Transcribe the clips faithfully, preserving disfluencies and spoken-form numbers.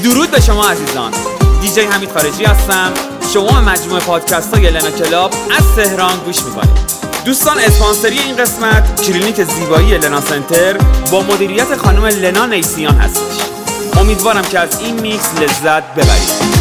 درود به شما عزیزان. دیجی حمید خارجی هستم. شما مجموعه پادکست های لنا کلاب از تهران گوش میکنید. دوستان، اسپانسری این قسمت کلینیک زیبایی لنا سنتر با مدیریت خانم لنا نیسیان هستش. امیدوارم که از این میکس لذت ببرید.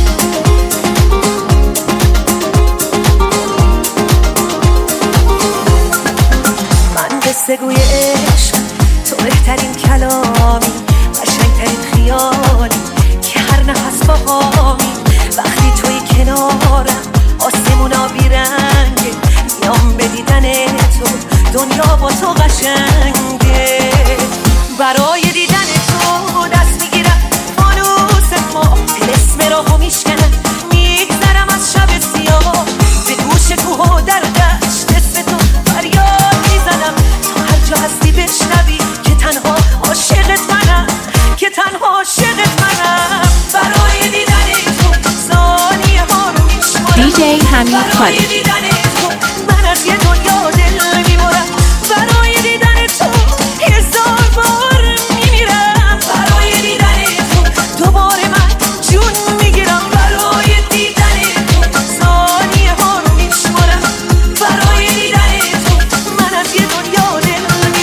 سگوی عشق تو بهترین کلامی، قشنگترین خیالی که هر نفس باهامی. وقتی توی کنارم آسمونا بیرنگه، میام به دیدن تو دنیا با تو قشنگه. برای دیدن تو دست میگیرم فانوس ما، اسم راهو میشکنم میگذرم از شب سیاه. به گوش کوه و در دشت اسم تو فریاد میزنم، جا هستی بشنوی که تنها عاشقت منم، که تنها عاشقت منم. برای دیدن تو ثانیه ها رو میشمارم. دیجی حمید خارجی. برای دیدن تو من از یه دنیا دل میبرم. برای دیدن تو هزار بار میمیرم. برای دیدن تو دوباره من جون میگیرم. برای دیدن تو ثانیه ها رو میشمارم. برای دیدن تو من از یه دنیا دل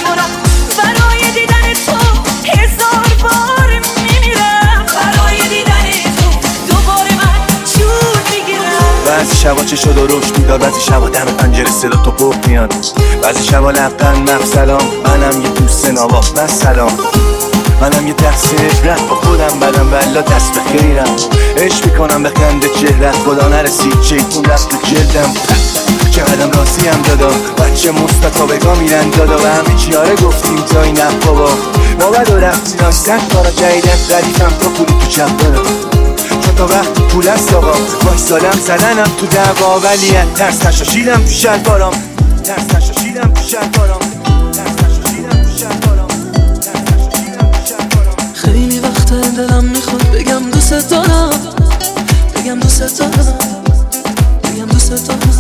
برای دیدن تو هزار بار میمیرم. برای دیدن تو دوباره من جون میگیرم. بعضی شبا چه شد و رشد میدار، بعضی شبا دم پنجره صدا تو پخ میاد، بعضی شبا لبقن نف سلام. منم یه دوست نوا من سلام، منم یه تحصیل عبرت با خودم بدم والله دست به خیرم. عشق میکنم به خنده چهرت، خدا نرسید چیتون رفت تو جلدم. چقدرم راضی هم دادا، بچه مصطفی بگا میرن دادا. و همه چیاره گفتیم تا این نه بابا، ما بد و رفتی ناشتن کارا جایدت ردیفم تا پولی تو چپ دارم. چون تا وقتی پول است آقا باش سالم زدنم تو دعوا، ولی ترس نشاشیدم تو شلوارم. ترس نشاشیدم تو شلوارم. ترس نشاشیدم تو شلوارم. ترس نشاشیدم تو شلوارم. خیلی وقت دلم میخواد بگم دوست دارم، بگم دوست دارم، بگم دوست دارم.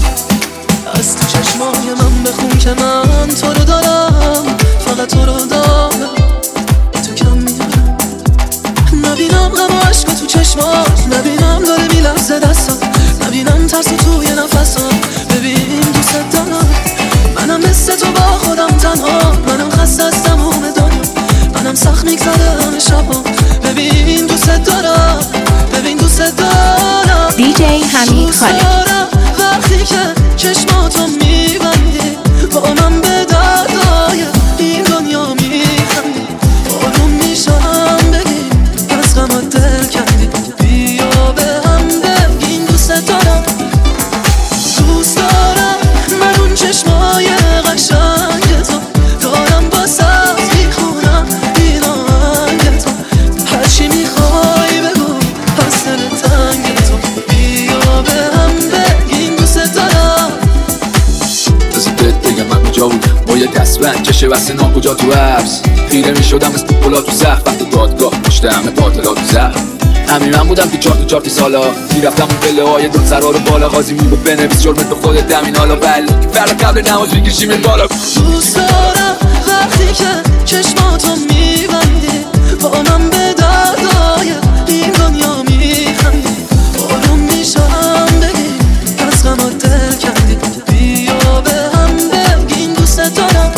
از تو چشمای من بخون که من تو رو دارم، فقط تو رو دارم. تو کم میدونم، نبینم غم و عشق تو چشمات، نبینم داره میلرزه دستات، نبینم ترس توی نفسات. ببین دوست دارم، منم مثل تو با خودم تنها، منم خسته از تموم دنیا، منم سخت میگذره همه شبا. ببین دوست دارم، ببین دوست دارم. دیجی حمید خارجی. وقتی که چشماتو میبندی با من به دردای این دنیا میخندی، آروم میشم بگی از غمت دل کندی. بیا به هم بگین دوست دارم، دوست دارم. من اون چشمای قشنگ تو دارم با سبز میخونم این آهنگ تو. هرچی میخوای بگو از دل تنگ تو. بیا به هم بگین دوست دارم. بذار بهت بگم من کجا بودم با یه دستبند چشه واسه نام کجا تو عرض خیره میشدم از پولا تو زخ. وقتی دادگاه پشته همه باطلا تو زخ. همین من بودم تو چارت و چارتی سالا، میرفتم اون پله های دون سرا رو بالا. قاضی میگو بنویس جرمت به خودت دمین حالا، بله که فردا قبل نماز میکشیم این بالا. دوست دارم وقتی که چشماتو میبندی با من به دردای این دنیا میخندی، آروم میشم بگی از غمت دل کندی. بیا به هم بگین دوست دارم،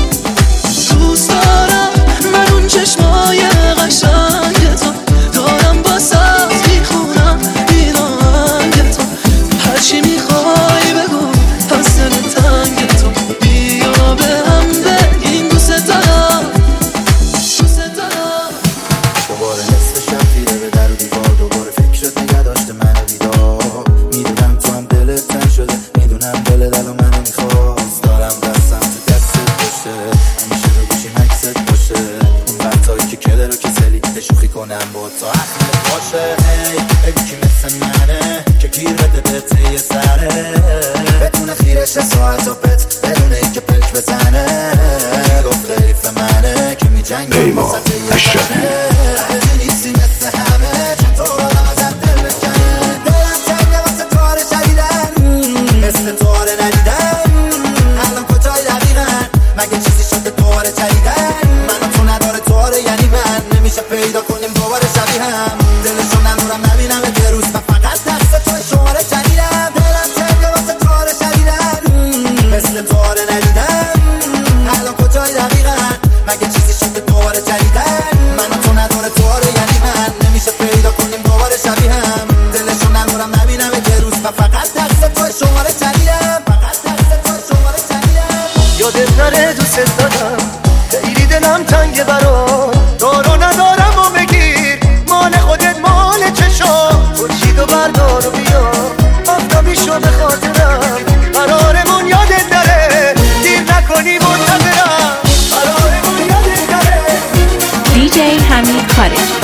دوست دارم. من اون چشمای قشنگ تو دارم با سبز میخونم این آهنگ تو. هرچی میخوای بگو از دل تنگ تو. بیا به هم بگین دوست دارم، دوست دارم. دوباره نصف شب تیره به در و دیوار، دوباره فکرت نگه داشته منو بیدار. میدونم تو هم دلت تنگ شده، میدونم دلت الان منو میخواست. دارم دستم تو دستت باشه، همیشه رو گوشیم عکست باشه. اون وقتایی که کله رو کسلی شوخی کنم با تا اخمت باشه. هی بگو کی مثل منه که گیر بده بهت یه سره، بتونه خیرش ساعت و پت بدونه ای که پلک بزنه. گفت حریف منه که میجنگه با سطح یه زنه. اگه نیستی مثل همه چون تو آدم ازت دل بکنه. دلم چنگه واسه کار شدیدن، مثل تو آره ندیدن. الان کجای دقیقا مگه چیزی شده دوباره چدیدن. منو تو نداره تو آره یعنی من، نمیشه پیدا کنیم دوباره شبیه هم. حمید خارجی.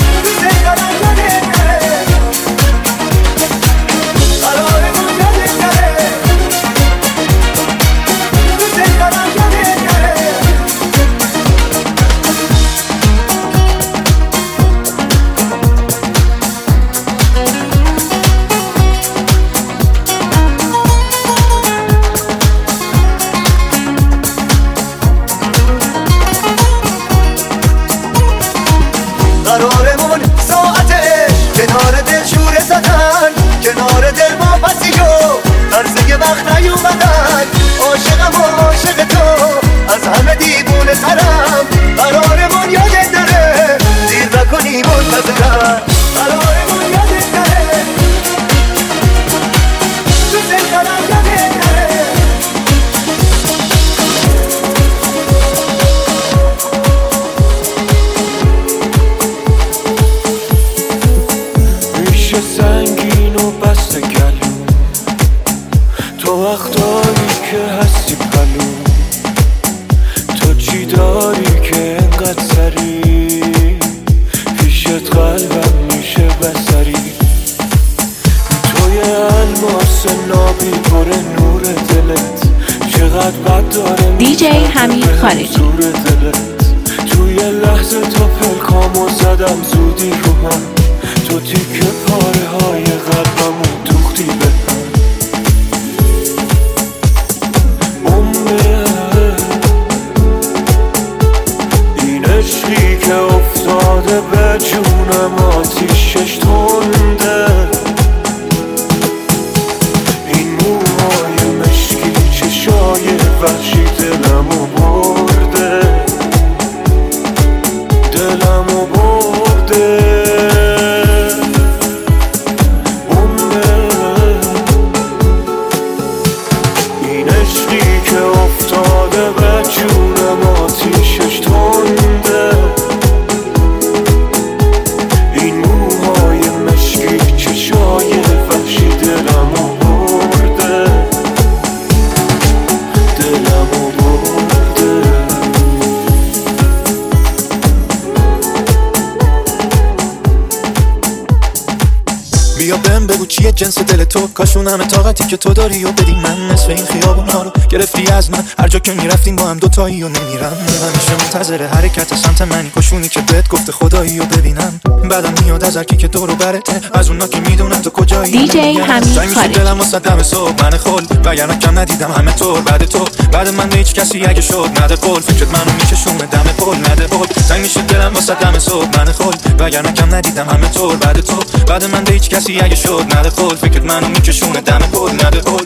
قرارمون ساعته کنار دل شوره زدن، کنار دل ما پسیو عرضه وقت نیومدن. عاشقم و عاشق تو از همه دیوونه ترم، قرارمون یادت داره دیر نکنی منتظرم. قرارمون یادت داره تو زندانم یادت داره. سنگین و بسته گلوم تو وقتایی که هستی پلوم، تو چی داری که انقدر سری پیشت قلبم میشه بسری. توی الماس نابی پر نور دلت، چقدر بد داره دی جی حمید خارجی. نور دلت توی لحظه تا پلکامو زدم زودی رو هم، تو تیکه پاره های قلبمون دوختی به هم. عمره این عشقی که افتاده به جونم آتیشش تنده، این موهای مشکی چشای وحشی دلمو برده، دلمو برده. بیا بهم بگو چیه جنس دل تو، کاشون همه طاقتی که تو داری و بدی من. نصف این خیابونا رو گرفتی از من، هر جا که میرفتیم با هم دوتایی و نمیرم. همیشه منتظر حرکت سمت منی، کاشونی که بهت گفته خدایی و ببینم. بعدم میاد از هرکی که دورو برته، از اونا که میدونن تو کجایی. دی جی حمید خارجی. دلم واسه دم صبح من خل، وگرنه کم ندیدم همه طور بعد تو. بعد من هیچ کسی اگه شد نده قول، فکرت منو میکشونه دم پل نده قول. زنگ میشه دلم واسه دم صبح من خل، وگرنه کم ندیدم همه طور بعد تو. بعد من هیچ کسی اگه شد نده قول، فکرت منو میکشونه دم پل نده قول.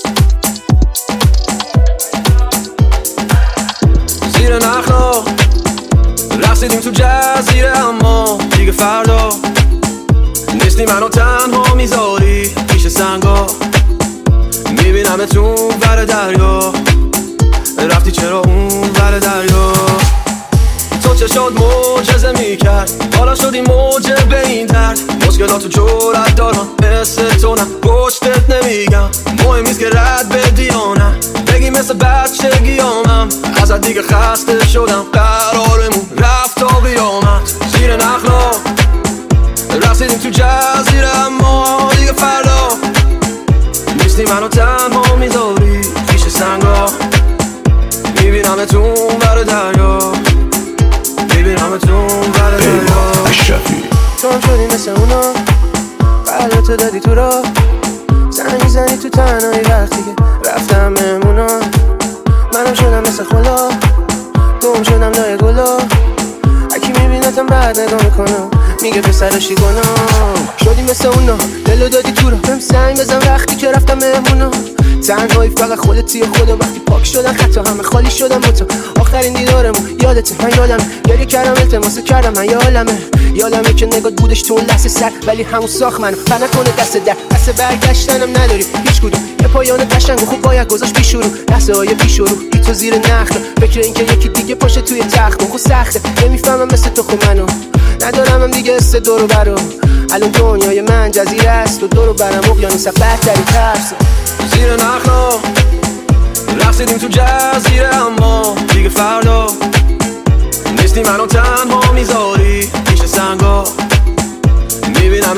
زیر نخلا رقصیدیم تو جزیره، اما دیگه فردا نیستی منو تنها میذاری پیش سنگا. میبینم تو ور دریا، رفتی چرا اون ور دریا. تو چشات معجزه میکرد، حالا شدی موجه به این درد. مشکلاتو جرأت دارم مثل تو، نه پشتت نمیگم. مهم نیست که رد بدی یا نه، بگی مثل بچگیامم. ازت دیگه خسته شدم، قرارمون رفت تا قیامت. زیر نخلا رقصیدیم تو جزیره، اما دیگه فردا نیستی منو تنها میذاری پیش سنگا. میبینم تو اون ور دریا، میبینم تو اون ور دریا. اشرفی تو هم شدی مثل اونا، قلبتو دادی تو را. زنگ میزنی تو تنهایی وقتی که رفتم مهمونا. منم شدم مثل خلا، گم شدم لای گلا. هکی میبینتم بعد نگاه میکنم، میگه پسرشی کنم. شدی مثل اونا، دلو دادی تو را. هم سنگ بزن وقتی که رفتم مهمونا. تنهایی فقط خودتی و خدا، وقتی پاک شدن خطا همه خالی شدم با تو. آخرین دیدارمون یادته، من یادمه گریه کردم التماسه کردم، من یادمه یادمه که نگات بودش تو اون لحظه سر، ولی همون ساخت منو پر نکنه دست در. دست برگشتنم نداریم هیچ کدوم، یه پایان قشنگ و خوب باید گذاشت پیش رو. لحظه های پیش رو بی تو زیر نخل، فکر این که یکی دیگه پاشه توی تخت. خود سخته نمیفهمم مثل تو خود منو ندارم هم دیگه است دورو برو. الان دنیای من جزیره است و دورو برم اقیانوس بهتری ترس. زیر نخلا رقصیدیم تو جزیره، اما دیگه فردا نیستی منو تنها میذاری پیش سن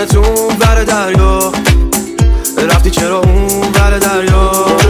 میدونه تو اون ور دریا رفتی چرا اون ور دریا.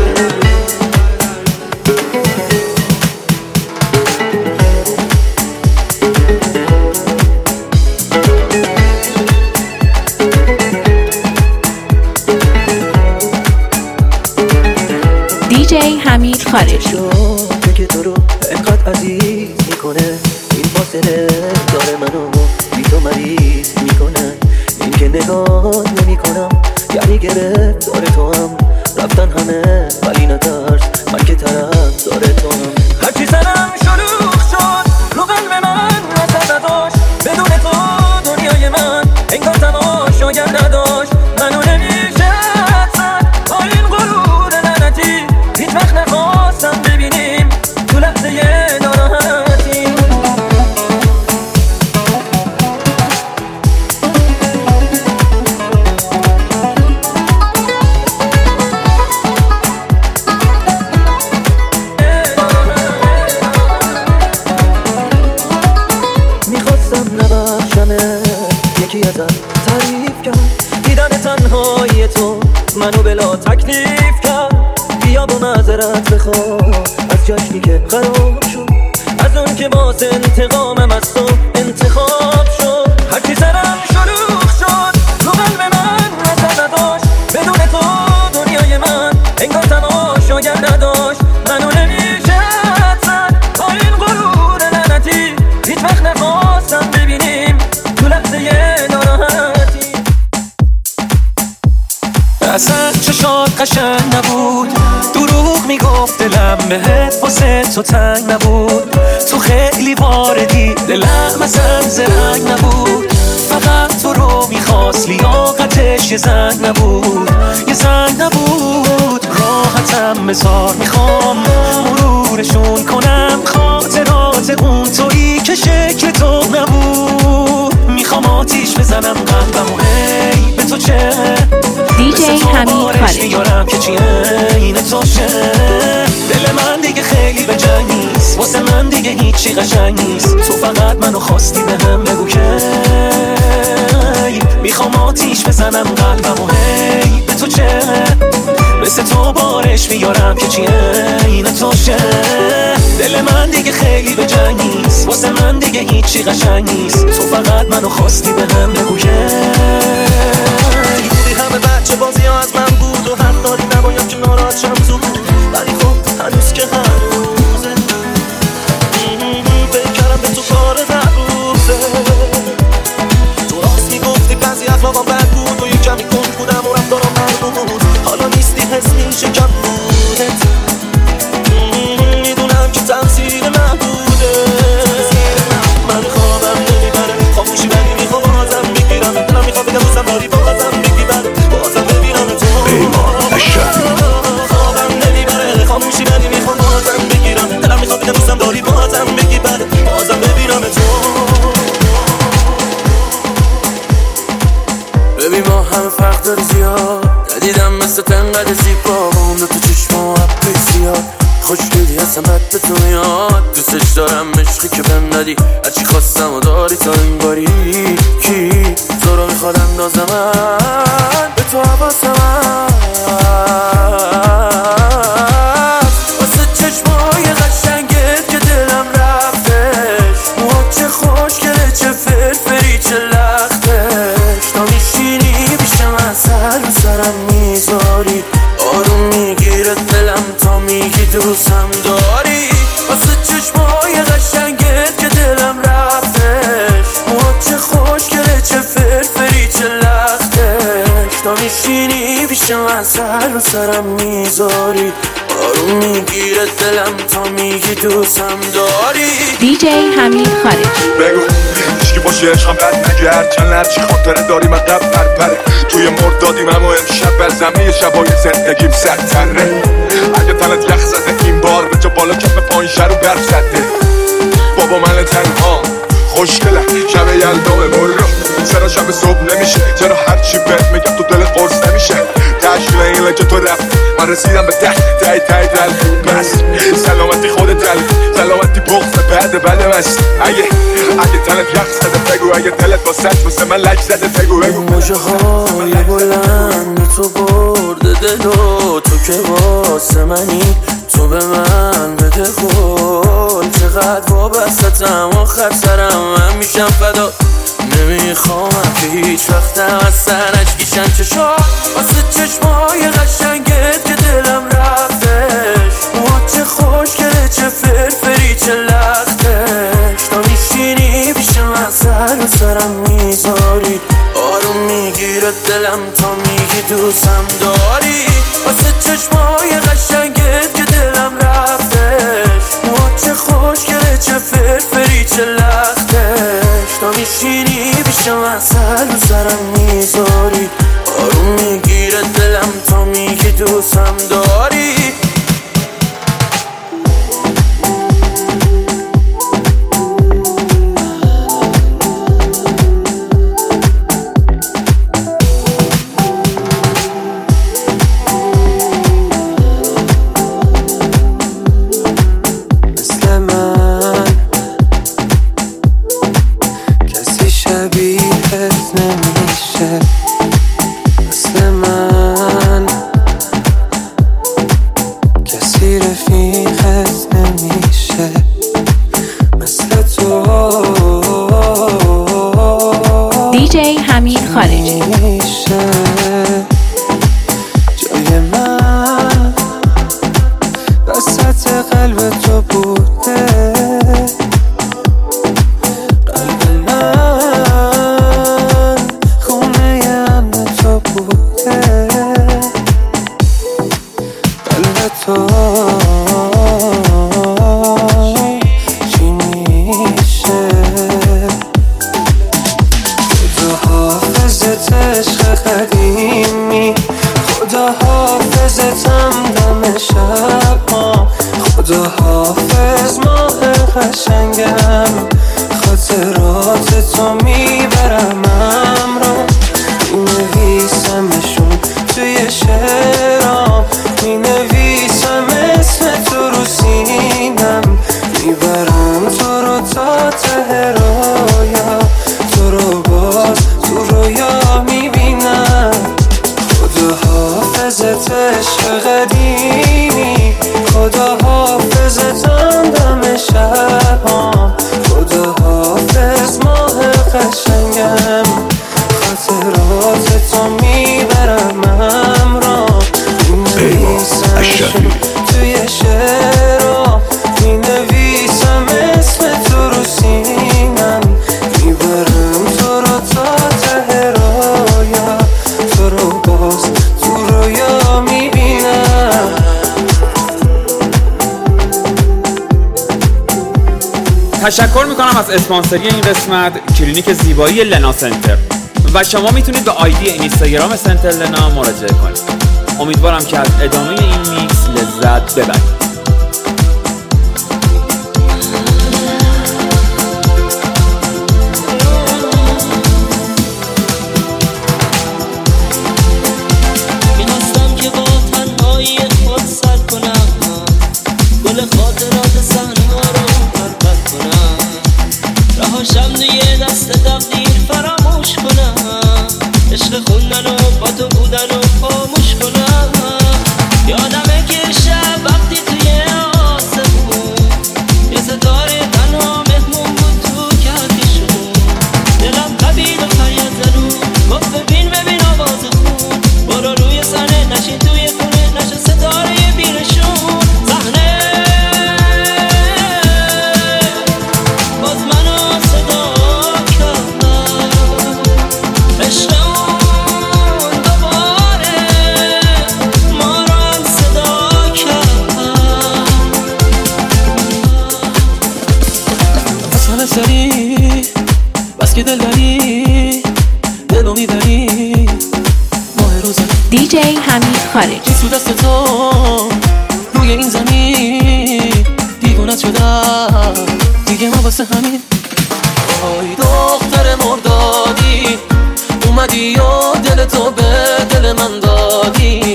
دی جی حمید خارجی. که تو رو انقدر عزیز میکنه این فاصله داره منو بی تو مریض میکنه. این که نگاه نمی کنم یعنی گرفت داره تو هم رفتن همه ولی نترس من که طرف داره تو هم. هرچی سرم شلوغ شد رو قلب من اثر نداشت بدون تو دنیای من انگار تماشاگر نداشت. منو نمیشه حدسن با این غرور لعنتی هیچ وقت نخواستم ببینیم تو لحظه ناراحتی. میخواستم نبخشمه یکی ازم تعریف کرد دیدن تنهایی تو منو بلا تکلیف کرد. بیا با معذرت بخوا از جشنی که خراب شد از اون که باز انتقامم از تو انتخاب شد. هرچی سرم شلوغ شد رو قلب من اثر نداشت بدون تو دنیای من انگار تماشاگر نداشت. منو نمیشه حدسن با این غرور لعنتی هیچ وقت نخواستم ببینیم تو لحظه ناراحتی. اصلا چشات قشنگ نبود دروغ میگفت دلم بهت واسه تو تنگ نبود. تو خیلی واردی دلم اصلا زرنگ نبود فقط تو رو میخواست لیاقتش یه زنگ نبود یه زنگ نبود. راحتم بذار میخوام مرورشون کنم خاطرات اون تویی که شکل تو نبود. میخوام آتیش بزنم قلبم و هی به تو چه دی جی حمید خارجی. میارم که چیه این تو شه. دل من دیگه خیلی به جنگ نیست واسه من دیگه هیچی قشنگ نیست. تو فقط منو خواستی به هم بگو که میخوام آتیش بزنم قلبم و هی به تو چه مثل تو بارش میارم که چیه این تو شه. دل من دیگه خیلی به جنگ نیست واسه من دیگه هیچی قشنگ نیست. تو فقط منو خواستی به هم بگو که دیدی همه بچه بازی ها از من بود و حق داری نباید که ناراحت شم زود ولی خب هنوز که هنوزه بکرم به تو کار روزه. تو راست میگفتی بعضی اخلاقم بد بود و یک کمی کن بودم و رفتارم مربوط. حالا نیستی حس میشه کم بودت میدونم که تمثیل محدوده. من خوابم نمیبره خاموشی ولی میخوام بازم بگیرم دلم میخوام بگم دوستم داری بازم بگی بره بازم ببینم تو. خوابم نمیبره خاموشی ولی میخوام بازم بگیرم دلم میخوام بگم دوستم داری بازم بگی بره بازم ببینم تو. ببین ما همه فرق داری زیاد ندیدم مثل تنقدر زیبا با اون دو تو چشم و عبقی زیاد خوشگلی هستم بد به تو میاد دوستش دارم عشقی که بهم ندی هرچی خواستم و داری تا این باری کی تو رو میخواد اندازه من به تو حواسم واسه چشمای قشنگت که دلم رفتش موها چه خوشگله چه فرفری چه لختش تا میشینی پیشم اثر رو سرم میذاری آروم میگیره دلم تا میگی دوستم داری واسه چشمای قشنگت که دلم رفتش موها چه خوشگله چه فرفری چه لختش تا میشینی پیشم اثر رو سرم میذاری آروم میگیره دلم تا میگی دوستم داری. دی جی حمید خارجی. بگو هیچکی باشه عشقم بد نگرد چند هرچی خاطره داری من قبل پره توی مردادیم اما امشب بر زمین شبای زندگیم سرتره. اگه تنت یخ زده این بار به جا بالا کف پایین شر و برف زده بابا من تنها خوشگله شب یلدام برو چرا شب صبح نمیشه چرا هرچی بهت میگم تو دل قرص نمیشه چشم اینه که تو رفت من رسیدم به ته ته ته دل بس سلامتی خودت دل سلامتی بغض بعد بله مست اگه اگه تنت یخ زده بگو اگه دلت با سچ مثل من لک زده بگو بگو موجه های بلند تو برده دلو تو که واسه منی تو به من بده قول چقدر وابستم آخر سرم من میشم فدا نمیخوامم که هیچ وقتم از سرش کشن چشا واسه چشمای قشنگت که دلم رفتش موهات چه خوشگله چه فرفری چه لختش تا میشینی پیش من سر و سرم میذاری آروم میگیره دلم تا میگی دوستم داری واسه چشمای قشنگت که دلم رفتش موهات چه خوشگله چه فرفری چه لختش تا میشینی پیش من سر و سرم میذاری آروم میگیره دلم تا میگی دوستم داری دیجی حمید خارجی جای من وسط قلب تو بوده قلب من خونه امن تو بوده قلب تو چی میشه حافظت عشق قدیمی خدا حافظتم دم شب ها خدا حافظ ماه قشنگم خاطرات تو میبرم امرا مینویسمشون توی شعرام مینویسم اسم تو رو سینم میبرم تو رو تا ته رویا تو رو باز تو رویا میبینم خدا حافظت عشق قدیمی خدا حافظتم دم شبام خدا حافظ ماه قشنگم خاطرات تو میبرم امرام مینویسمشون توی شعرام مینویسم اسم تو رو سینم میبرم تو رو تا ته رویا تو رو باز تو رویا میبینم تشکر میکنم از اسپانسری این قسمت کلینیک زیبایی لنا سنتر و شما میتونید به آیدی اینستاگرام سنتر لنا مراجعه کنید. امیدوارم که از ادامه این میکس لذت ببرید. دیجی حمید خارجی تو دست تو روی این زمین دیوونت شدم دیگه ما واسه همین آی دختر مردادی اومدی و دل تو به دل من دادی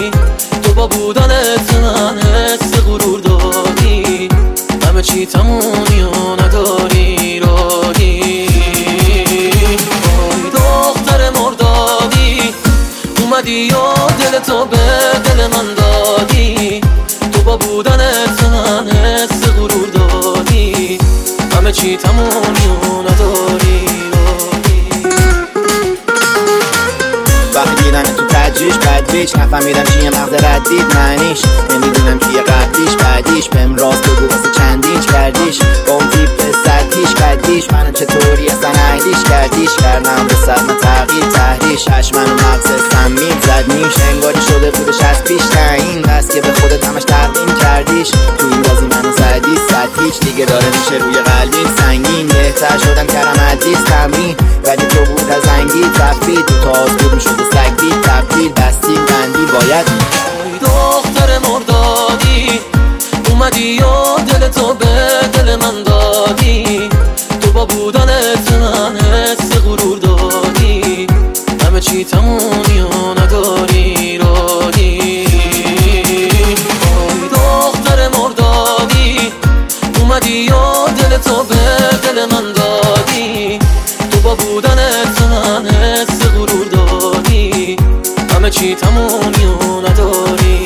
اومدی و دل تو به دل من دادی، تو با بودنت من حس غرور دادی، همه چی تمومی و نداری. وقتی دیدم تو تجریش بد بیچ نفهمیدم چیه مغز ردید معنیش، نمیدونم کیه قبلیش بعدیش، بهم راست بگو واسه چندینچ کردیش، با اون تیپ سطحیش قدیش، منو چطوری اصلا اهلیش کردیش، کردم به صدمه تغییر تحریش، هش منو مغز سمیم زد نیش، انگاری شده بودش از پیش تعیین، بس که به خودت همش تقدیم کردیش، تو این بازی منو زدی سطحیش، دیگه داره میشه روی قلبیم سنگین، بهتر شدم کردم عدیز تمرین، ولی تو بود از انگی تفید، تو تاز بود میشد سگ بید تبدیل، بستیم بندی باید دختر مردادی، اومدی و دل تو به دل من دادی، تو با بودنت من حس غرور دادی، همه چی تمومی و نداری رادی. دختر مردادی، اومدی و دل تو به دل من دادی، تو با بودنت من حس غرور دادی، همه چی تمومی و نداری.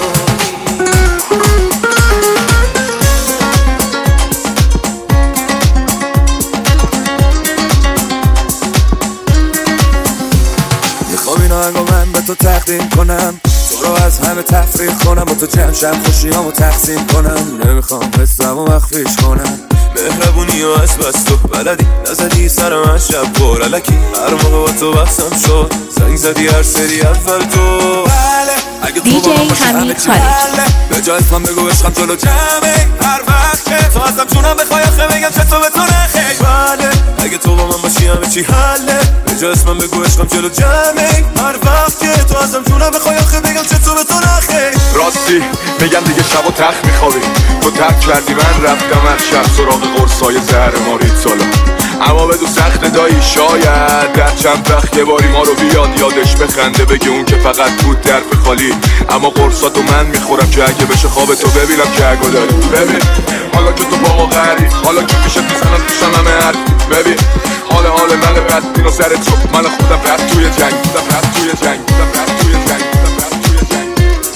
میخوام این آهنگو من به تو تقدیم کنم، تو رو از همه تفریح کنم، با تو جمع شم خوشیامو تقسیم کنم، نمیخوام حسمو مخفیش کنم، مهربونی و از بس تو بلدی، نزدی سر من شب پر علکی، هر موقع با تو بحثم شد زنگ زدی هر سری اول تو. بله اگه تو با من باشی همه چی حله، به جای اسمم بگو عشقم جلو جمعه، هر وقت که تو ازم جونم بخوای آخه بگم چه تو به تو نخیش. بله اگه تو با من باشی همه چی حله، به جای اسمم بگو عشقم جلو جمعه، هر وقت که تو ازم جونم بخوای آخه بگم چه تو به تو نخیش. راستی میگم دیگه شب و تخت میخوابی، تو ترک کردی من رفتم هر شب سراغ قرصای زهر مارید سالا، اما بدو سخت دایی شاید در چند وقت یه باری ما رو بیاد یادش بخنده، بگه اون که فقط بود درف خالی، اما قرصاتو من میخورم که اگه بشه خواب تو ببینم که اگه داری. ببین حالا که تو با ما غری، حالا که پیشت میزنم پیشم همه حرفی، ببین حال حال من بد اینو سر تو، من خودم رد توی جنگ بودم رد توی جنگ بودم رد توی جنگ بودم رد توی جنگ.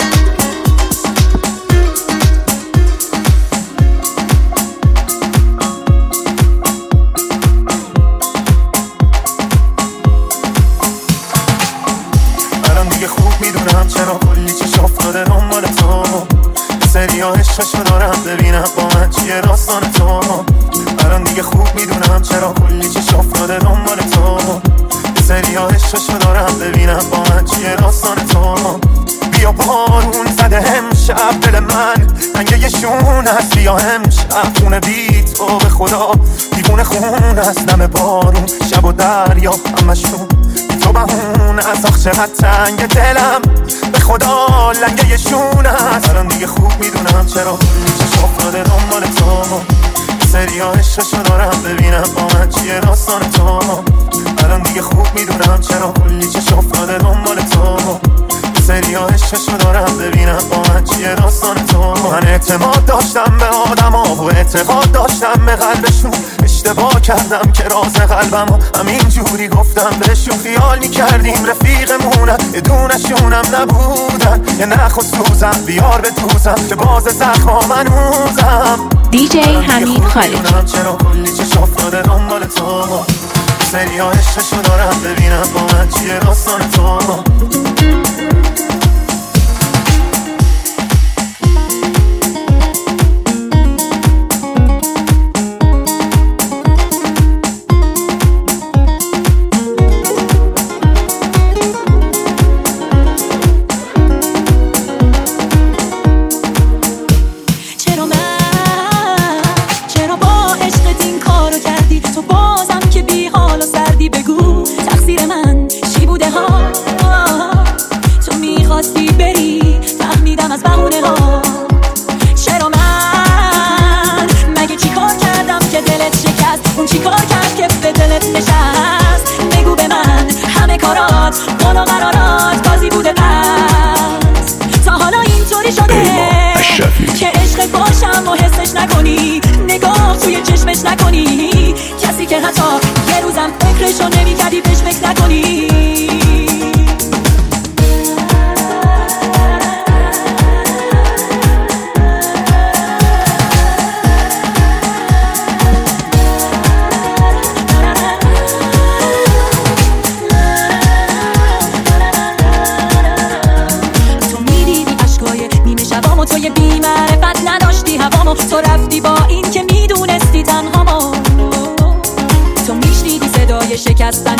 الان دیگه خوب میدونم چرا کلی چشم افتاده دنبال تو، سری ها عشقشو دارم ببینم با من چیه داستان تو. الان دیگه خوب میدونم چرا کلی چشم افتاده دنبال تو، سری ها عشقشو دارم ببینم با من چیه داستان تو. بیا بارون زده امشب دل من رنگه شون هست، بیا امشب خونه بی تو به خدا دیوونه خون هست، دم بارون شب و دریا همشون تو بهون از آخ چقدر تنگ دلم به خدا لنگه شون هست. الان دیگه خوب میدونم چرا کلی چشم افتاده دنبال تو، سری ها عشقشو دارم ببینم با من چیه داستان تو. الان دیگه خوب میدونم چرا کلی چشم افتاده دنبال تو، سری ها عشقشو دارم ببینم با من چیه داستان تو. من اعتماد داشتم به آدم ها و اعتقاد داشتم به قلبشون، اشتباه کردم که راز قلبم و همین جوری گفتم بهشون، خیال میکردیم رفیقمونن یه دونشونم نبودن، یه نخ و سوزم بیار به دوزم که باز زخما من موزم. دی جی حمید خارجی. چرا کلی چشم افتاده دنبال تو، سری ها عشقشو دارم ببینم با من چیه داستان تو.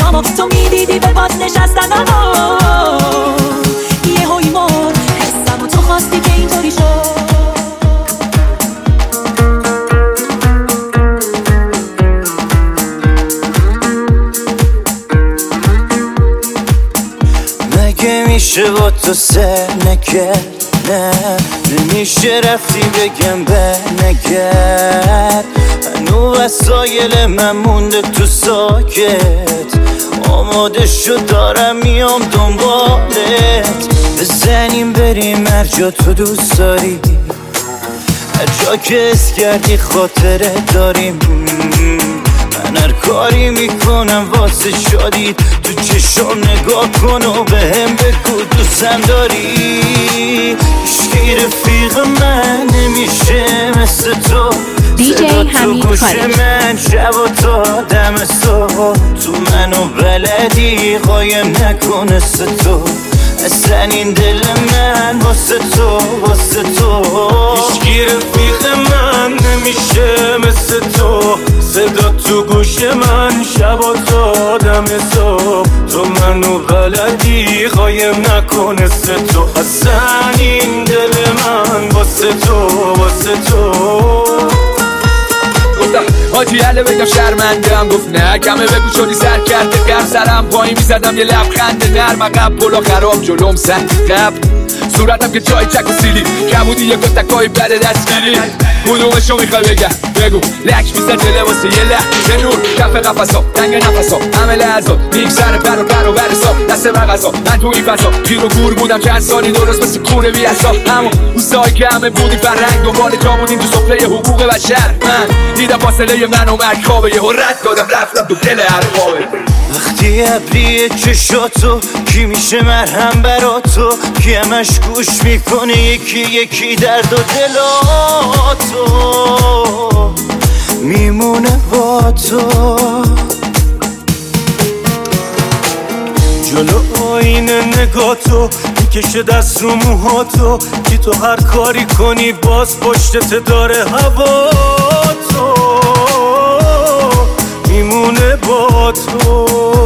چشمامو تو میدیدی به باد نشستنمو یه هوی مرد حسمو تو خواستی که اینطوری شد مگه میشه با تو سر نکرد نه نمیشه رفتی بگم به نگرد هنو وسایل من مونده تو ساکت آماده شد دارم میام دنبالت بزنیم بریم هر جا تو دوست داری هر جا که اس کردی خاطره داریم من هر کاری میکنم واسه شادی تو چشم نگاه کن و به هم بگو دوستم داری هیچکی رفیق من نمیشه مثل تو دی جی حمید خالد من شب و تا دم صبح تو منو بلدی قایم نکن مثل تو اصلا این دل من واسه تو واسه تو هیچکی رفیق من نمیشه مثل تو صدا تو گوش من شب و تا دم صبح تو منو بلدی قایم نکن مثل تو اصلا این دل من واسه تو واسه تو حاجی عله بگم شرمندم گفت نه کمه بگو چونی سر کرده قرب سرم پایین میزدم یه لبخنده نرم عقب پلو خراب جلوم سخت قبل صورتم که جای چک و سیلی کمودی یه گفتکای بده دستگیری کدومشو میخوای بگم بگو لک میزد دله واسه یه لحظه نور کف قفصا دنگ نفسا همه لحظا میگذره پر و پر و برسا دست بغذا من تو این فضا گیر و گور بودم چند سالی درست مثل کونه بی اصلا همون روزایی که همه بودی فرنگ دنبال جا بودیم تو سفره حقوق بشر من دیدم فاصله من و مرگ خوابه یه رد دادم رفتم تو دل هر خوابه وقتی ابریه چشاتو کی میشه مرهم برا تو کی همش گوش میکنه یکی یکی درد و دلاتو میمونه با تو جلو آینه نگاه تو میکشه دست رو موهاتو که تو هر کاری کنی باز پشتت داره هوا تو میمونه با تو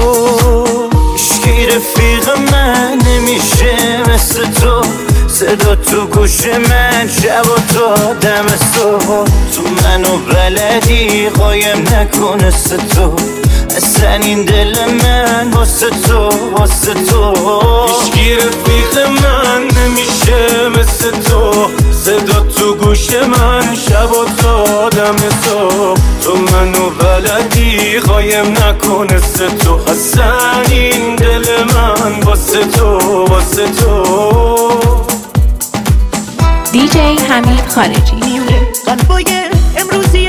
عشقی رفیق من نمیشه مثل تو صدا تو گوش من شب و تا دم صبح تو منو بلدی قایم نکن مثل تو اصلا این دل من واسه تو واسه تو هیچکی رفیق من نمیشه مثل تو صدا تو گوش من شب و تا دم صبح تو منو بلدی قایم نکن مثل تو اصلا این دل من واسه تو واسه تو دی جی حمید خارجی قلبای امروزی